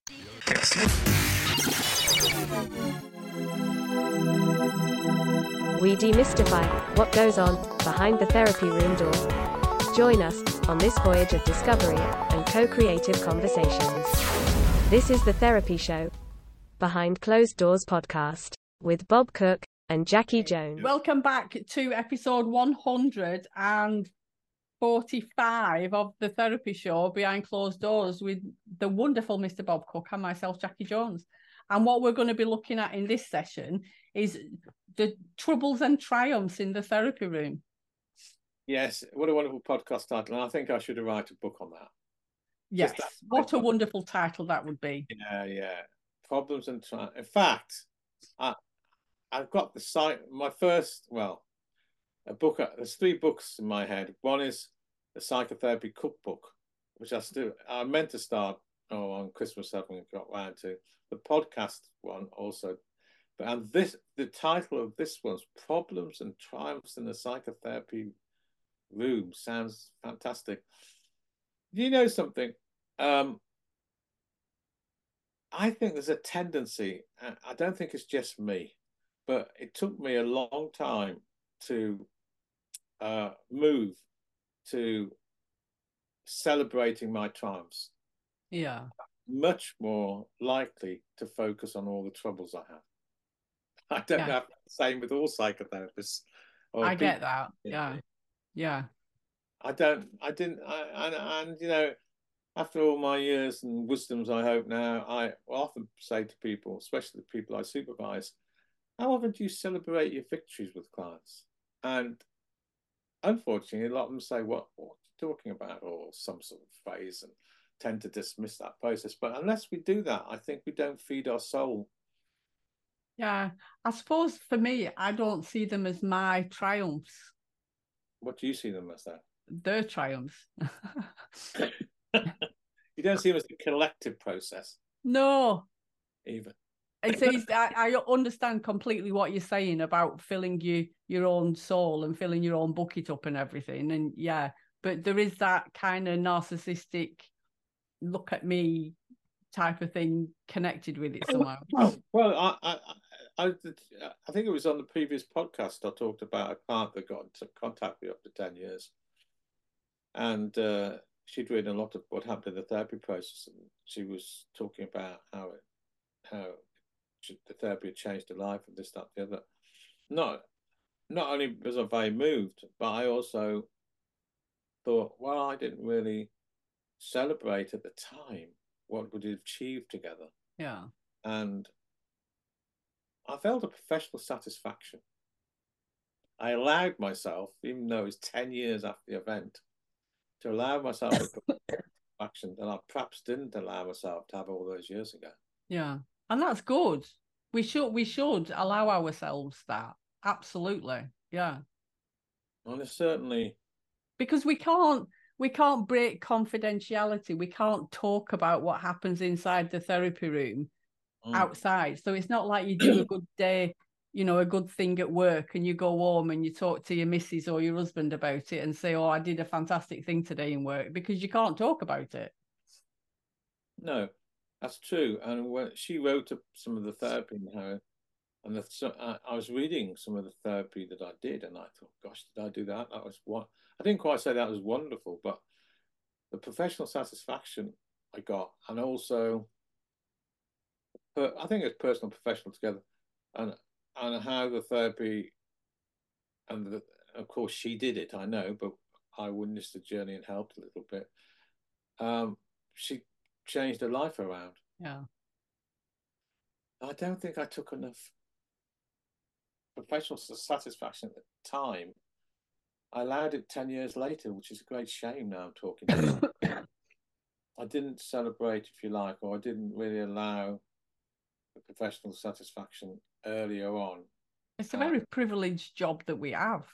We demystify what goes on behind the therapy room door. Join us on this voyage of discovery and co-creative conversations. This is The Therapy Show, Behind Closed Doors podcast, with Bob Cook and Jackie Jones. Welcome back to episode 145 of The Therapy Show, Behind Closed Doors, with the wonderful Mr. Bob Cook and myself, Jackie Jones. And what we're going to be looking at in this session is the troubles and triumphs in the therapy room. Yes, what a wonderful podcast title. And I think I should write a book on that. Yes, what a wonderful title that would be. Yeah. Problems and triumphs. In fact, I've got the site, my first, a book. There's 3 books in my head. One is the Psychotherapy Cookbook, which I meant to start on Christmas, haven't got round to. The podcast one also. And the title of this one's Problems and Triumphs in the Psychotherapy Room. Sounds fantastic. You know something? I think there's a tendency, I don't think it's just me, but it took me a long time to move to celebrating my triumphs. Yeah. Much more likely to focus on all the troubles I have. I don't know if it's the same with all psychotherapists. I get that. Yeah. And you know, after all my years and wisdoms, I hope now, I often say to people, especially the people I supervise, how often do you celebrate your victories with clients? And unfortunately, a lot of them say, what are you talking about? Or some sort of phrase, and tend to dismiss that process. But unless we do that, I think we don't feed our soul. Yeah, I suppose for me, I don't see them as my triumphs. What do you see them as then? Their triumphs. You don't see them as a collective process? No. Even. I understand completely what you're saying about filling your own soul and filling your own bucket up and everything. And yeah, but there is that kind of narcissistic look at me type of thing connected with it somehow. Well, I think it was on the previous podcast I talked about a client that got into contact with me after 10 years. And she'd read a lot of what happened in the therapy process, and she was talking about how the therapy had changed her life and this, that, the other. Not only was I very moved, but I also thought, well, I didn't really celebrate at the time what we'd achieved together. Yeah. And I felt a professional satisfaction. I allowed myself, even though it was 10 years after the event, to allow myself a satisfaction that I perhaps didn't allow myself to have all those years ago. Yeah. And that's good. We should allow ourselves that. Absolutely. Yeah. And it's certainly, because we can't break confidentiality. We can't talk about what happens inside the therapy room outside. So it's not like you do a good day, a good thing at work, and you go home and you talk to your missus or your husband about it and say, oh, I did a fantastic thing today in work, because you can't talk about it. No, that's true. And when she wrote up some of the therapy I was reading some of the therapy that I did, and I thought, gosh, did I do that? That was what I didn't quite say that was wonderful, but the professional satisfaction I got, and also I think it's personal, professional together, and how the therapy, and of course she did it, I know, but I witnessed the journey and helped a little bit. She changed her life around. Yeah. I don't think I took enough professional satisfaction at the time. I allowed it 10 years later, which is a great shame now I'm talking to you. I didn't celebrate, if you like, or I didn't really allow the professional satisfaction earlier on. It's a very privileged job that we have.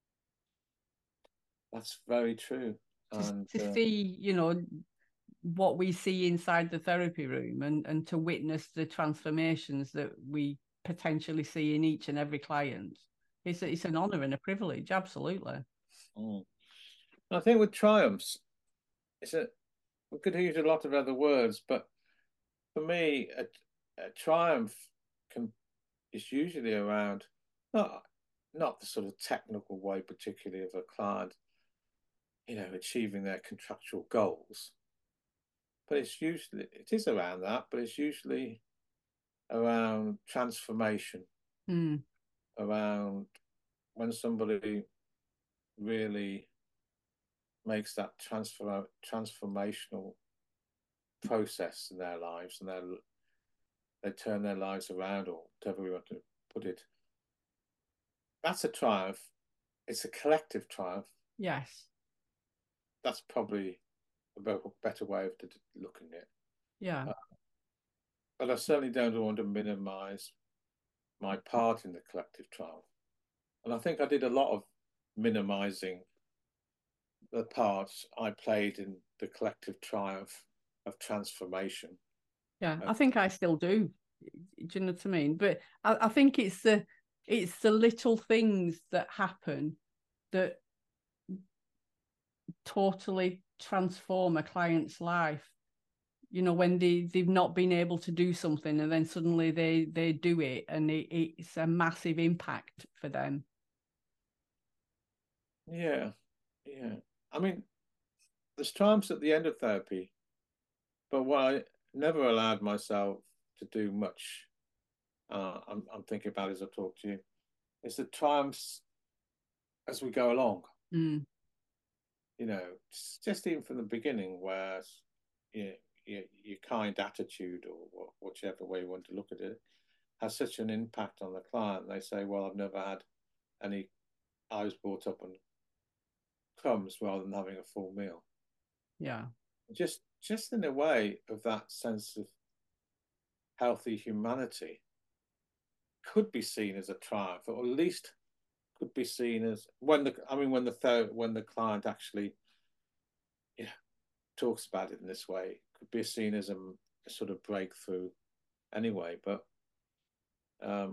That's very true. To see, what we see inside the therapy room, and to witness the transformations that we potentially see in each and every client. It's an honor and a privilege, absolutely. I think with triumphs, we could use a lot of other words, but for me, a triumph is usually around not the sort of technical way, particularly of a client, achieving their contractual goals. But it is around that, but it's usually around transformation, around when somebody really makes that transformational process in their lives, and they turn their lives around, or whatever we want to put it. That's a triumph. It's a collective triumph. Yes. That's probably a better way of looking at it. Yeah. But I certainly don't want to minimize my part in the collective triumph. And I think I did a lot of minimizing the parts I played in the collective triumph of transformation. Yeah, I think I still do. Do you know what I mean? But I think it's the little things that happen that totally transform a client's life. When they've not been able to do something, and then suddenly they do it, and it's a massive impact for them. Yeah. I mean, there's triumphs at the end of therapy, but what I never allowed myself to do much, I'm thinking about as I talk to you, is the triumphs as we go along. Just even from the beginning, where your kind attitude, or whichever way you want to look at it, has such an impact on the client. They say, well, I've never had any, I was brought up on crumbs rather than having a full meal. Yeah. Just in a way of that sense of healthy humanity could be seen as a triumph, or at least could be seen as when the client actually talks about it in this way, could be seen as a sort of breakthrough anyway. But I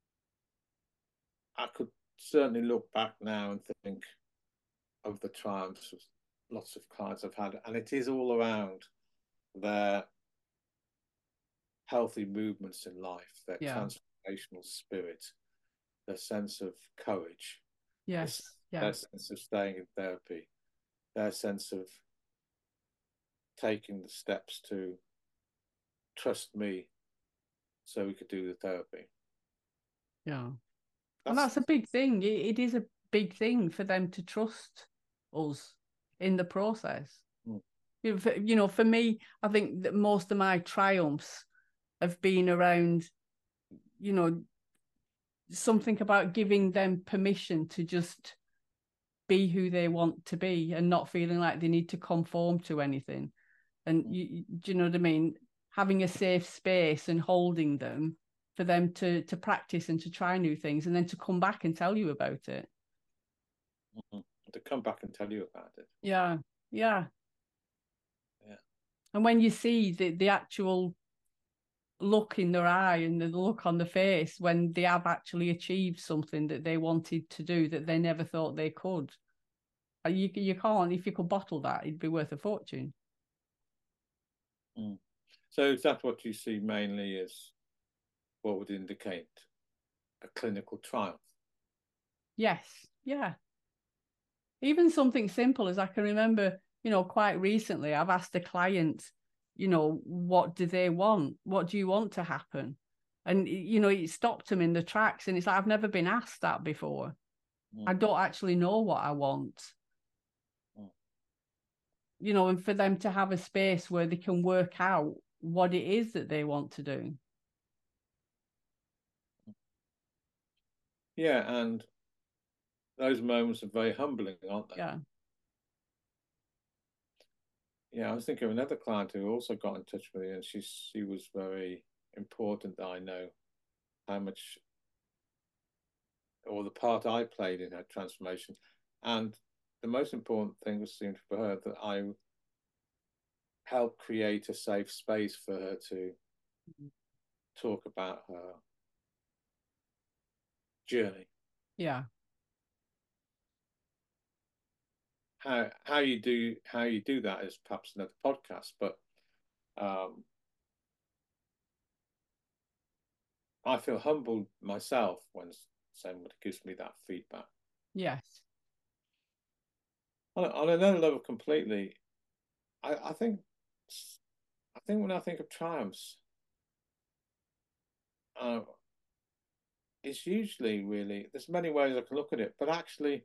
could certainly look back now and think of the triumphs of lots of clients I've had, and it is all around their healthy movements in life, their transformational spirit, their sense of courage, yes, their sense of staying in therapy, their sense of taking the steps to trust me so we could do the therapy. Yeah. And that's a big thing. It is a big thing for them to trust us in the process. For me, I think that most of my triumphs have been around, something about giving them permission to just be who they want to be, and not feeling like they need to conform to anything. And do you know what I mean? Having a safe space and holding them for them to practice and to try new things, and then to come back and tell you about it. To come back and tell you about it. Yeah. And when you see the actual look in their eye and the look on the face when they have actually achieved something that they wanted to do that they never thought they could, you can't. If you could bottle that, it'd be worth a fortune. So is that what you see mainly as what would indicate a clinical triumph? Yes. Yeah. Even something simple as I can remember, quite recently, I've asked a client, what do they want? What do you want to happen? And, it stopped them in the tracks. And it's like, I've never been asked that before. I don't actually know what I want. And for them to have a space where they can work out what it is that they want to do. Yeah, and those moments are very humbling, aren't they? Yeah, I was thinking of another client who also got in touch with me, and she was very important that I know how much, or the part I played in her transformation. And the most important thing was, seemed for her, that I helped create a safe space for her to talk about her journey. Yeah. How you do that is perhaps another podcast, but I feel humbled myself when someone gives me that feedback. Yes. On another level, completely, I think when I think of triumphs, it's usually really, there's many ways I can look at it, but actually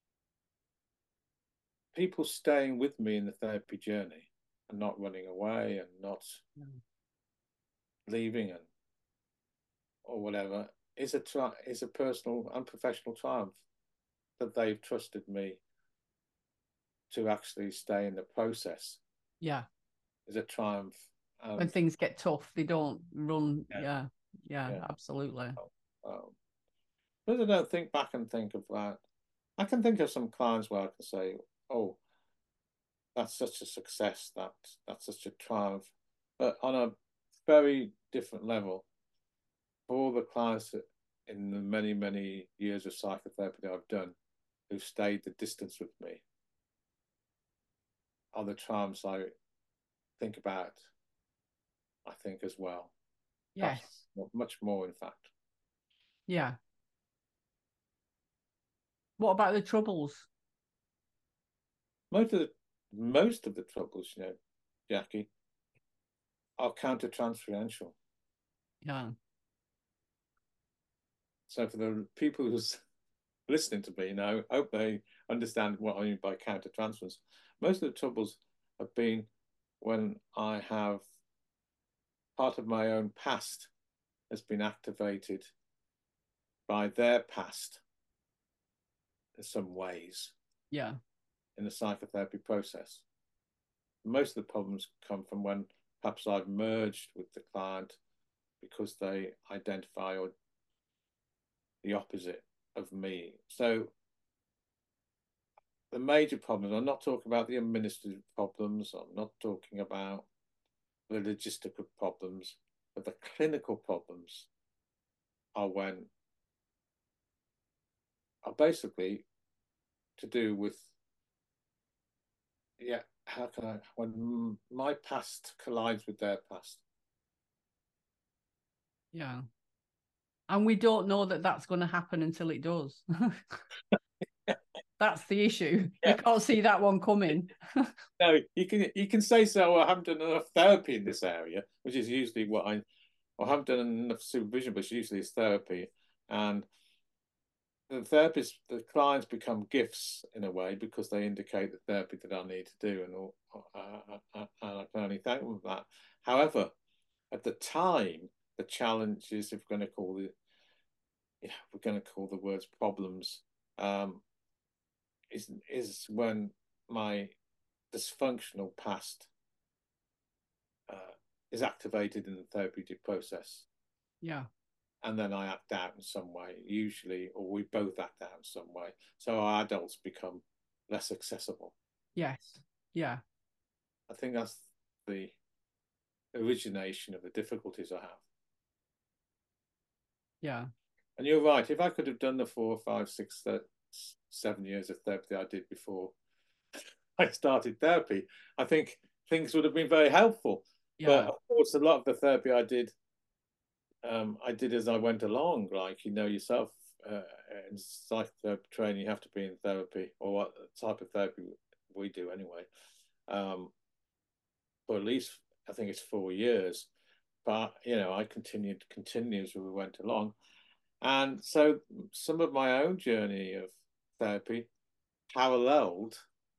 people staying with me in the therapy journey and not running away and not leaving or whatever is a personal and professional triumph that they've trusted me to actually stay in the process. Yeah. Is a triumph. When things get tough, they don't run. Yeah. Absolutely. But I don't think back and think of that. I can think of some clients where I can say, oh, that's such a success, that's such a triumph. But on a very different level, for all the clients in the many, many years of psychotherapy that I've done who've stayed the distance with me, are the triumphs I think about, I think, as well. Yes. Much more, in fact. Yeah. What about the troubles? Most of the troubles, you know, Jackie, are counter-transferential. Yeah. So for the people who's listening to me, you know, I hope they understand what I mean by counter-transference. Most of the troubles have been when I have part of my own past has been activated by their past in some ways. Yeah. In the psychotherapy process. Most of the problems come from when perhaps I've merged with the client because they identify or the opposite of me. So the major problems, I'm not talking about the administrative problems, I'm not talking about the logistical problems, but the clinical problems are basically to do with, how can I, when my past collides with their past. Yeah. And we don't know that that's going to happen until it does. That's the issue. You can't see that one coming. No, you can say so. I haven't done enough therapy in this area, which is usually what I haven't done enough supervision, but usually it's therapy. And the clients become gifts in a way because they indicate the therapy that I need to do, and I can only thank them for that. However, at the time, the challenges, if we're going to call the words problems, is when my dysfunctional past is activated in the therapeutic process. Yeah. And then I act out in some way, usually, or we both act out in some way. So our adults become less accessible. Yes. Yeah. I think that's the origination of the difficulties I have. Yeah. And you're right. If I could have done the 4, 5, 6, 7 years of therapy that I did before I started therapy, I think things would have been very helpful. Yeah. But of course, a lot of the therapy I did as I went along. Like, you know yourself, in psychotherapy training, you have to be in therapy, or what type of therapy we do anyway, for at least, I think it's 4 years. But, you know, I continued as we went along. And so some of my own journey of therapy paralleled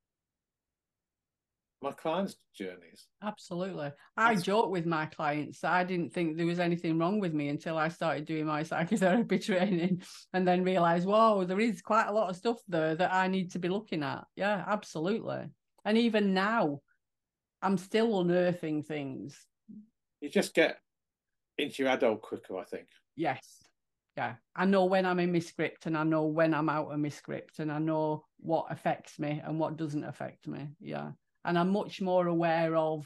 my clients' journeys. Absolutely. I joke with my clients. I didn't think there was anything wrong with me until I started doing my psychotherapy training, and then realized, whoa, there is quite a lot of stuff there that I need to be looking at. Yeah, absolutely. And even now, I'm still unearthing things. You just get into your adult quicker, I think. Yes. Yeah. I know when I'm in my script, and I know when I'm out of my script, and I know what affects me and what doesn't affect me. Yeah. And I'm much more aware of,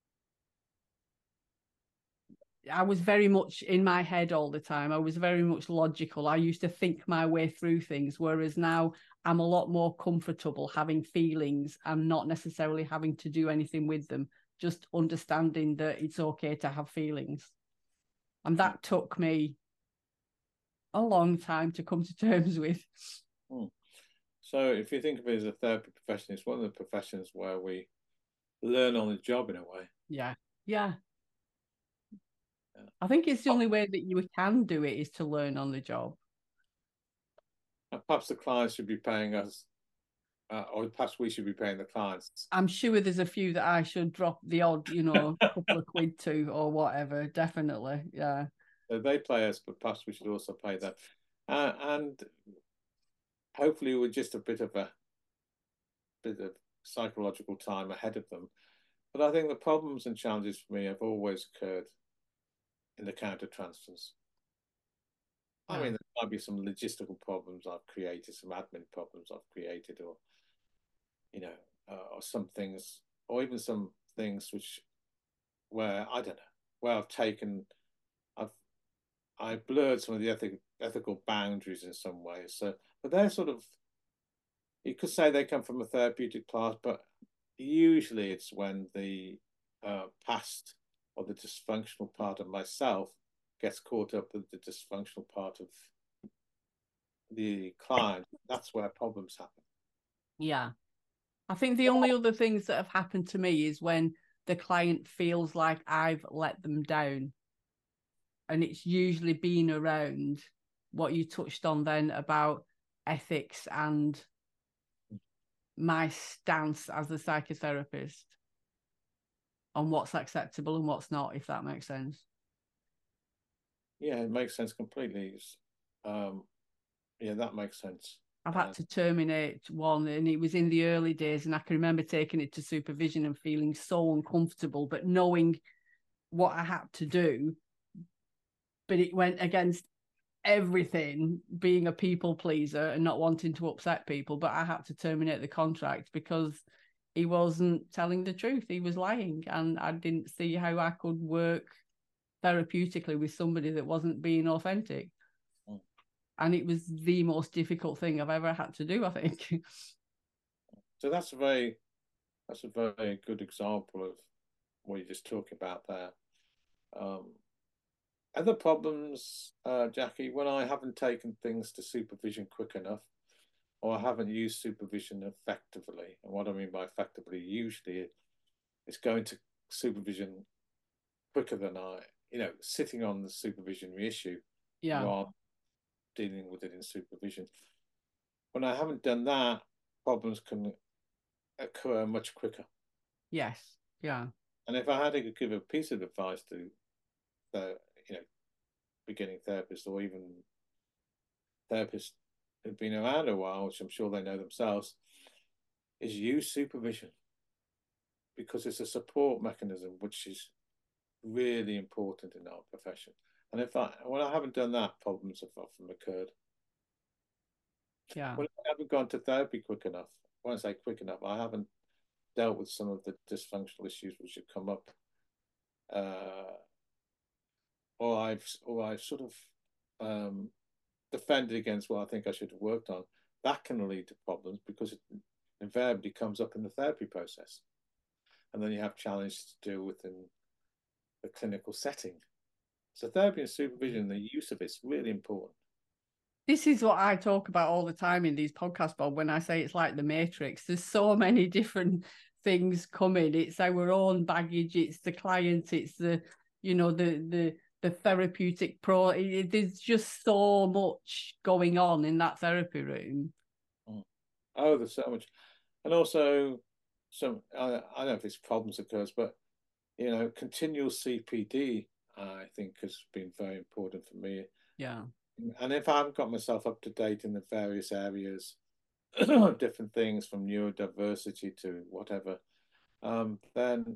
I was very much in my head all the time. I was very much logical. I used to think my way through things, whereas now I'm a lot more comfortable having feelings and not necessarily having to do anything with them, just understanding that it's okay to have feelings. And that took me a long time to come to terms with. So if you think of it as a therapy profession, it's one of the professions where we learn on the job in a way. Yeah. I think it's the only way that you can do it is to learn on the job. And perhaps the clients should be paying us, or perhaps we should be paying the clients. I'm sure there's a few that I should drop the odd, couple of quid to or whatever. Definitely. Yeah. So they pay us, but perhaps we should also pay them. And hopefully we're just a bit of psychological time ahead of them. But I think the problems and challenges for me have always occurred in the counter transfers. I mean, there might be some logistical problems I've created, some admin problems I've created, or or some things, or even some things where I don't know, where I've blurred some of the ethical boundaries in some ways. So, but they're sort of, you could say they come from a therapeutic class, but usually it's when the past or the dysfunctional part of myself gets caught up with the dysfunctional part of the client. That's where problems happen. Yeah. I think the only other things that have happened to me is when the client feels like I've let them down. And it's usually been around what you touched on then about ethics and my stance as a psychotherapist on what's acceptable and what's not, if that makes sense. Yeah, it makes sense completely. Yeah, that makes sense. I've had to terminate one, and it was in the early days, and I can remember taking it to supervision and feeling so uncomfortable, but knowing what I had to do. But it went against everything, being a people pleaser and not wanting to upset people. But I had to terminate the contract because he wasn't telling the truth. He was lying, and I didn't see how I could work therapeutically with somebody that wasn't being authentic. And it was the most difficult thing I've ever had to do, I think. So that's a very good example of what you're just talking about there. Other problems, Jackie, when I haven't taken things to supervision quick enough, or I haven't used supervision effectively. And what I mean by effectively, usually it's going to supervision quicker than sitting on the supervisionary issue. Yeah. Rather dealing with it in supervision. When I haven't done that, problems can occur much quicker. Yes. Yeah. And if I had to give a piece of advice to the beginning therapists, or even therapists who've been around a while, which I'm sure they know themselves, is use supervision, because it's a support mechanism which is really important in our profession. And when I haven't done that, problems have often occurred. Yeah. When I haven't gone to therapy quick enough, when I say quick enough, I haven't dealt with some of the dysfunctional issues which have come up, or I've sort of defended against what I think I should have worked on. That can lead to problems because it invariably comes up in the therapy process, and then you have challenges to deal with in the clinical setting. So therapy and supervision, the use of it's really important. This is what I talk about all the time in these podcasts, Bob, when I say it's like the Matrix. There's so many different things coming. It's our own baggage, it's the client, it's the therapeutic there's just so much going on in that therapy room. Oh, there's so much. And also I don't know if it's problems occurs, but continual CPD I think has been very important for me. Yeah. And if I haven't got myself up to date in the various areas, different things from neurodiversity to whatever, then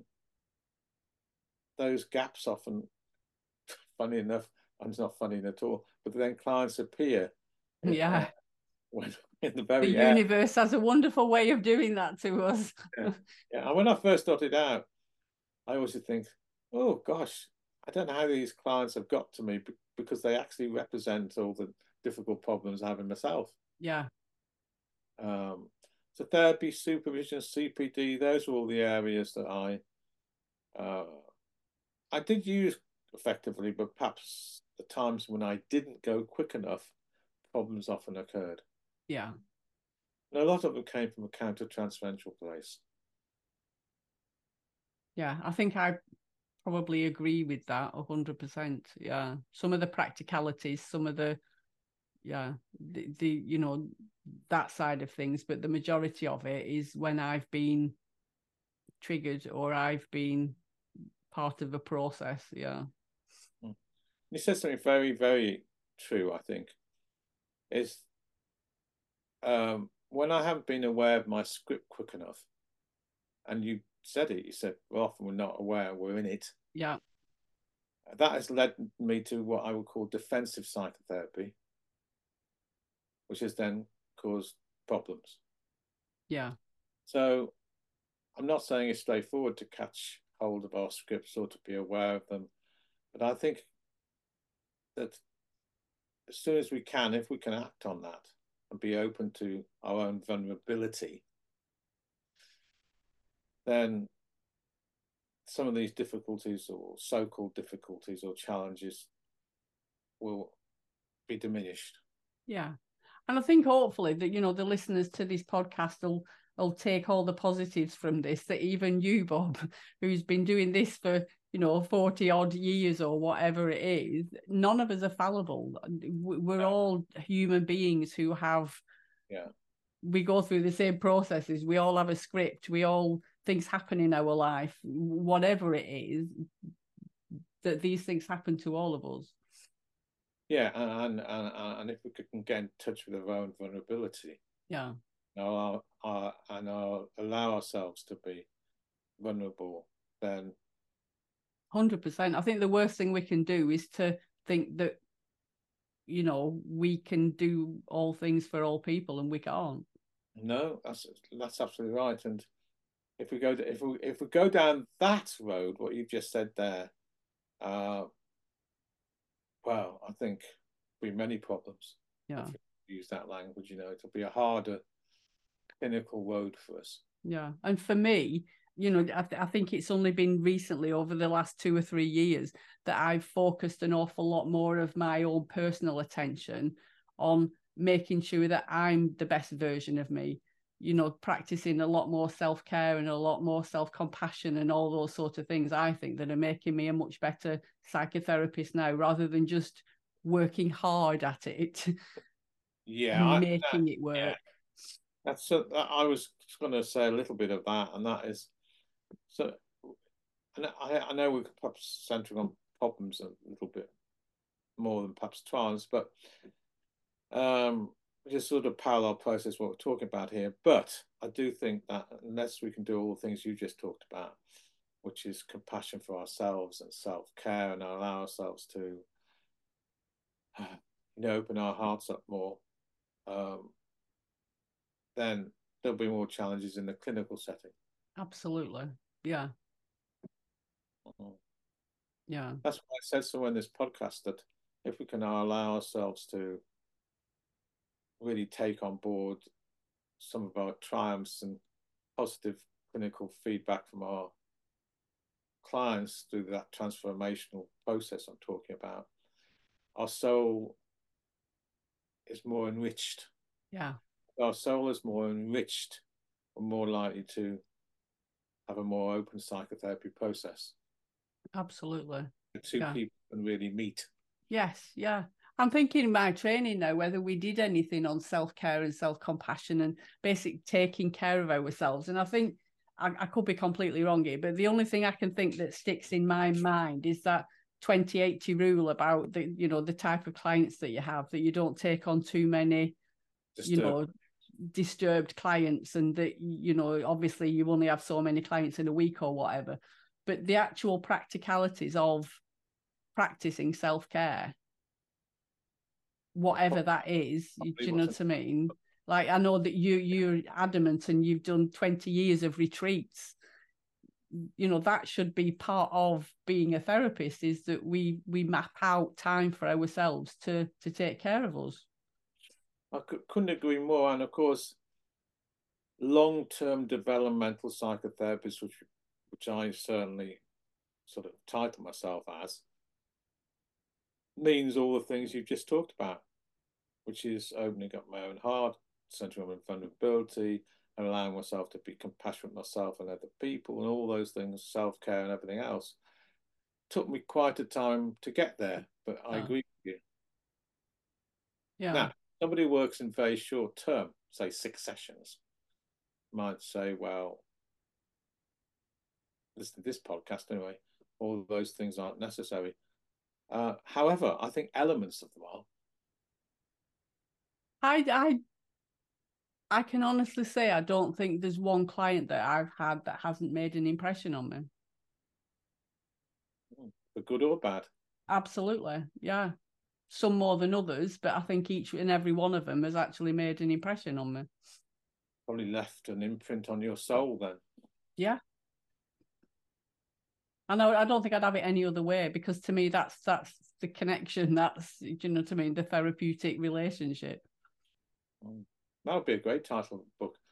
those gaps often, funny enough, and it's not funny at all, but then clients appear. Yeah. When in the very the universe has a wonderful way of doing that to us. Yeah. And when I first started out, I always think, oh gosh, I don't know how these clients have got to me, because they actually represent all the difficult problems I have in myself. Yeah. So therapy, supervision, CPD, those were all the areas that I did use effectively, but perhaps the times when I didn't go quick enough, problems often occurred. Yeah. And a lot of them came from a counter-transferential place. Yeah, I think I probably agree with that 100%. Yeah. Some of the practicalities, some of the, yeah, the you know, that side of things, but the majority of it is when I've been triggered or I've been part of a process. Yeah. You said something very, very true, I think, is when I haven't been aware of my script quick enough, and you said it, you said, well, often we're not aware we're in it. Yeah. That has led me to what I would call defensive psychotherapy, which has then caused problems. Yeah. So I'm not saying it's straightforward to catch hold of our scripts or to be aware of them, but I think that as soon as we can, if we can act on that and be open to our own vulnerability, then some of these difficulties or so-called difficulties or challenges will be diminished. Yeah. And I think hopefully that, you know, the listeners to this podcast will take all the positives from this, that even you, Bob, who's been doing this for, you know, 40 odd years or whatever it is, none of us are fallible. We're all human beings who have, we go through the same processes. We all have a script. We all, things happen in our life, whatever it is, that these things happen to all of us. Yeah, and if we can get in touch with our own vulnerability, yeah, and allow ourselves to be vulnerable, then 100%. I think the worst thing we can do is to think that, you know, we can do all things for all people, and we can't. No, that's absolutely right. And if we go down that road, what you've just said there, well, I think there'll be many problems. Yeah. If we use that language, you know, it'll be a harder clinical road for us. Yeah. And for me, you know, I think it's only been recently, over the last 2 or 3 years, that I've focused an awful lot more of my own personal attention on making sure that I'm the best version of me, you know, practicing a lot more self-care and a lot more self-compassion and all those sorts of things, I think, that are making me a much better psychotherapist now, rather than just working hard at it. Yeah, making it work. Yeah. I was going to say a little bit of that, and that is, so, and I know we're perhaps centering on problems a little bit more than perhaps trials, but just sort of parallel process what we're talking about here. But I do think that unless we can do all the things you just talked about, which is compassion for ourselves and self-care, and allow ourselves to, you know, open our hearts up more, then there'll be more challenges in the clinical setting. Absolutely. Yeah. Yeah. That's why I said so in this podcast, that if we can allow ourselves to really take on board some of our triumphs and positive clinical feedback from our clients through that transformational process I'm talking about, our soul is more enriched. Yeah. Our soul is more enriched and more likely to have a more open psychotherapy process. Absolutely. The two people can really meet. Yes, yeah. I'm thinking in my training now, whether we did anything on self-care and self-compassion and basic taking care of ourselves. And I think I could be completely wrong here, but the only thing I can think that sticks in my mind is that 20/80 rule about the, you know, the type of clients that you have, that you don't take on too many, you know, disturbed clients, and that, you know, obviously you only have so many clients in a week or whatever. But the actual practicalities of practicing self-care, whatever that is, do you know what I mean? Like, I know that you're adamant and you've done 20 years of retreats. You know, that should be part of being a therapist, is that we map out time for ourselves to take care of us. I couldn't agree more. And of course, long-term developmental psychotherapists, which I certainly sort of title myself as, means all the things you've just talked about, which is opening up my own heart, centering on vulnerability, and allowing myself to be compassionate with myself and other people, and all those things, self-care and everything else. Took me quite a time to get there, but I agree with you. Yeah. Now, somebody who works in very short term, say 6 sessions, might say, well, listen to this podcast anyway, all those things aren't necessary. However, I think elements of them are. I can honestly say I don't think there's one client that I've had that hasn't made an impression on me. For good or bad? Absolutely, yeah. Some more than others, but I think each and every one of them has actually made an impression on me. Probably left an imprint on your soul then. Yeah. I don't think I'd have it any other way, because to me that's the connection, that's, you know what I mean, the therapeutic relationship. That would be a great title of the book.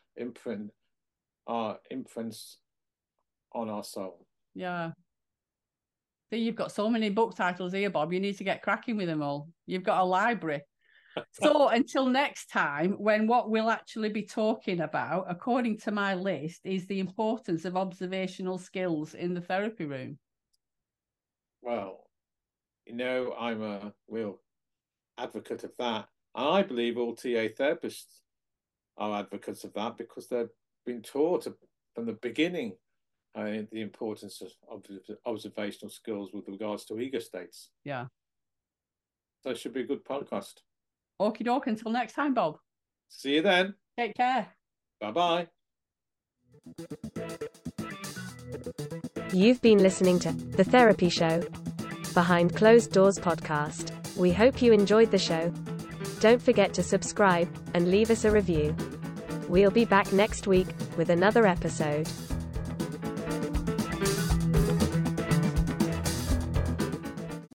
Imprints on our soul. Yeah. See, you've got so many book titles here, Bob. You need to get cracking with them all. You've got a library. So until next time, when what we'll actually be talking about, according to my list, is the importance of observational skills in the therapy room. Well, you know, I'm a real advocate of that. And I believe all TA therapists are advocates of that, because they've been taught from the beginning the importance of observational skills with regards to ego states. Yeah. So it should be a good podcast. Okie doke, until next time, Bob. See you then. Take care. Bye-bye. You've been listening to The Therapy Show, Behind Closed Doors podcast. We hope you enjoyed the show. Don't forget to subscribe and leave us a review. We'll be back next week with another episode.